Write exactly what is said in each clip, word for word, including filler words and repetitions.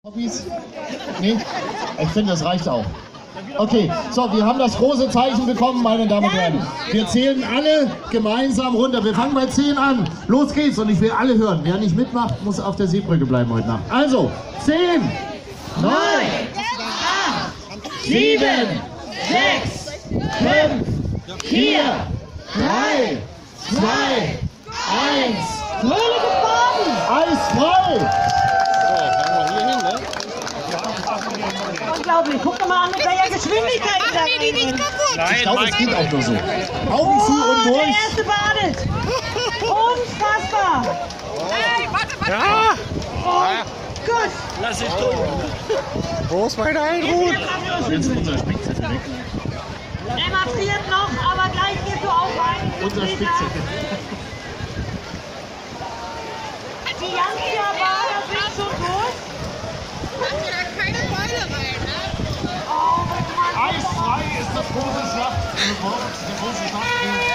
Hobbys? Nee? Ich finde, das reicht auch. Okay, so, wir haben das große Zeichen bekommen, meine Damen und Herren. Wir zählen alle gemeinsam runter. Wir fangen bei zehn an. Los geht's und ich will alle hören. Wer nicht mitmacht, muss auf der Seebrücke bleiben heute Nacht. Also, zehn, neun, acht, sieben, sechs, fünf, vier, drei, zwei, eins. Fröhliche Farben! Eisfrei! Unglaublich, guck doch mal an, mit welcher Geschwindigkeit Machen wir die nicht kaputt? Nein, ich glaube, es geht auch nur so. Augen zu und der durch. erste badet. Unfassbar. Hey, warte, warte. Ja! Und gut. Lass dich tun! Wo ist mein Eindruck? Jetzt ist unser Spickzettel weg. Emma friert noch, aber gleich gehst du auch rein. Unser Spickzettel. Die Youngster-Bader sind schon durch. Mach mir da keine Beine rein, ne? Oh, Mann. Eisfrei ist das große Schlacht. Der große Schlacht.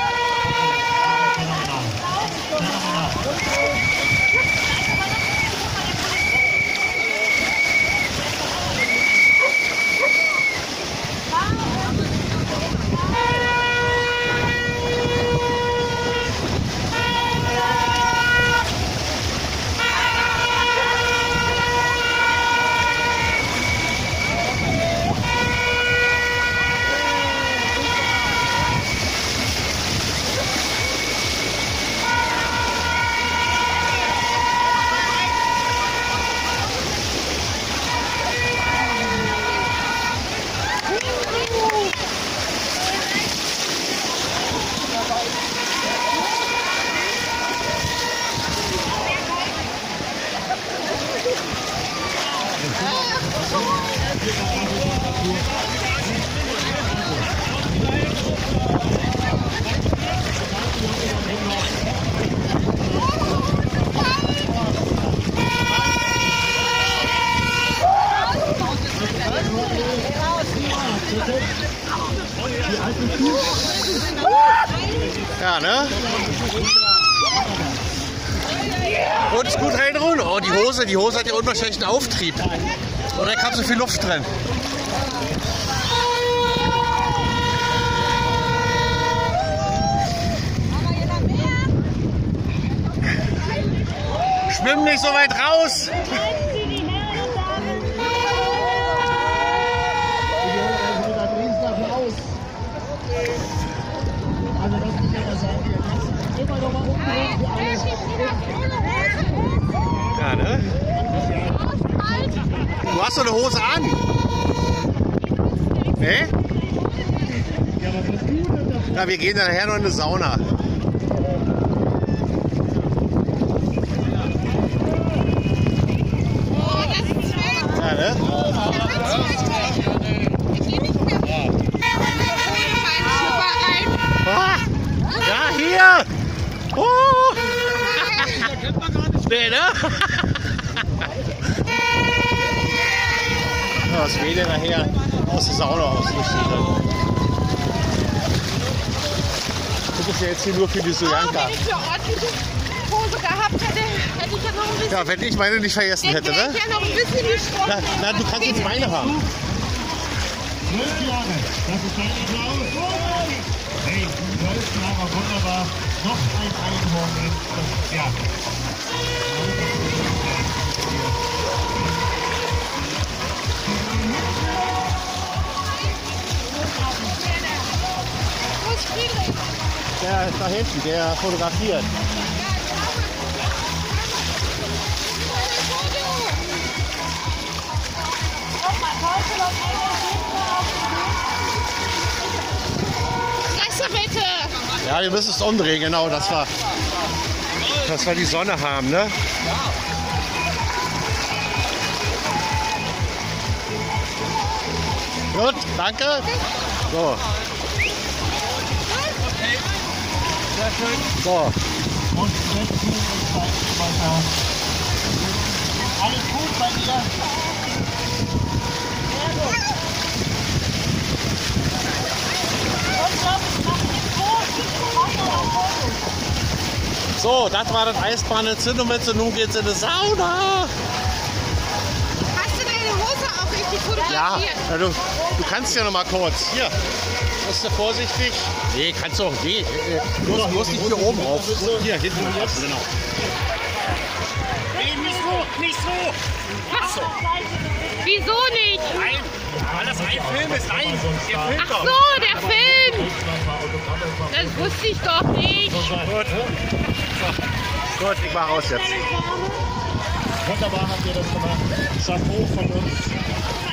Ja, ne? Und ist gut reinruhen. Oh, die Hose, die Hose hat ja unwahrscheinlichen Auftrieb. Und da kam so viel Luft drin. Schwimm nicht so weit raus! Ja, ne? Du hast doch eine Hose an. Ne? Ja, wir gehen dann nachher noch in eine Sauna. Ja, ne? Ich geh nicht mehr. Ah, ja, hier! Oh! Nee, ne? Ja, das wählt ja nachher aus der Sauna aus. Du bist ja jetzt hier nur für die Sojanka. Wenn ich eine ordentliche Hose gehabt hätte, hätte ich ja noch ein bisschen... Ja, wenn ich meine nicht vergessen hätte, Hätte ne? ich ja noch ein bisschen gesprochen. Na, na, du kannst jetzt meine haben. Zwölf Jahre, das ist dein Applaus. Hey, zwölf Jahre, wunderbar. Noch ein Einhorn. Ja. Wo ist Friedrich? Der ist da hinten, der fotografiert. Fresse bitte! Ja, wir müssen es umdrehen, genau, dass wir, dass wir die Sonne haben, ne? Gut, danke. So. So. Und jetzt tun wir weiter. Alles gut bei dir? So, das war das Eisbahnentzündung und nun geht's in die Sauna. Hast du Ja, na, du, du kannst ja noch mal kurz. Hier, musst du vorsichtig. Nee, kannst du auch. Nee, äh, bloß, bloß nicht hier oben rauf. Hier, hinten. Jetzt. Genau. Nee, nicht so, nicht so. Was? Wieso nicht? Nein, weil das ein Film ist. Nein, der Film Ach so, der Film. Das wusste ich doch nicht. Gut. So. Gut, ich mach raus jetzt. Wunderbar habt ihr das gemacht. Chapeau von uns.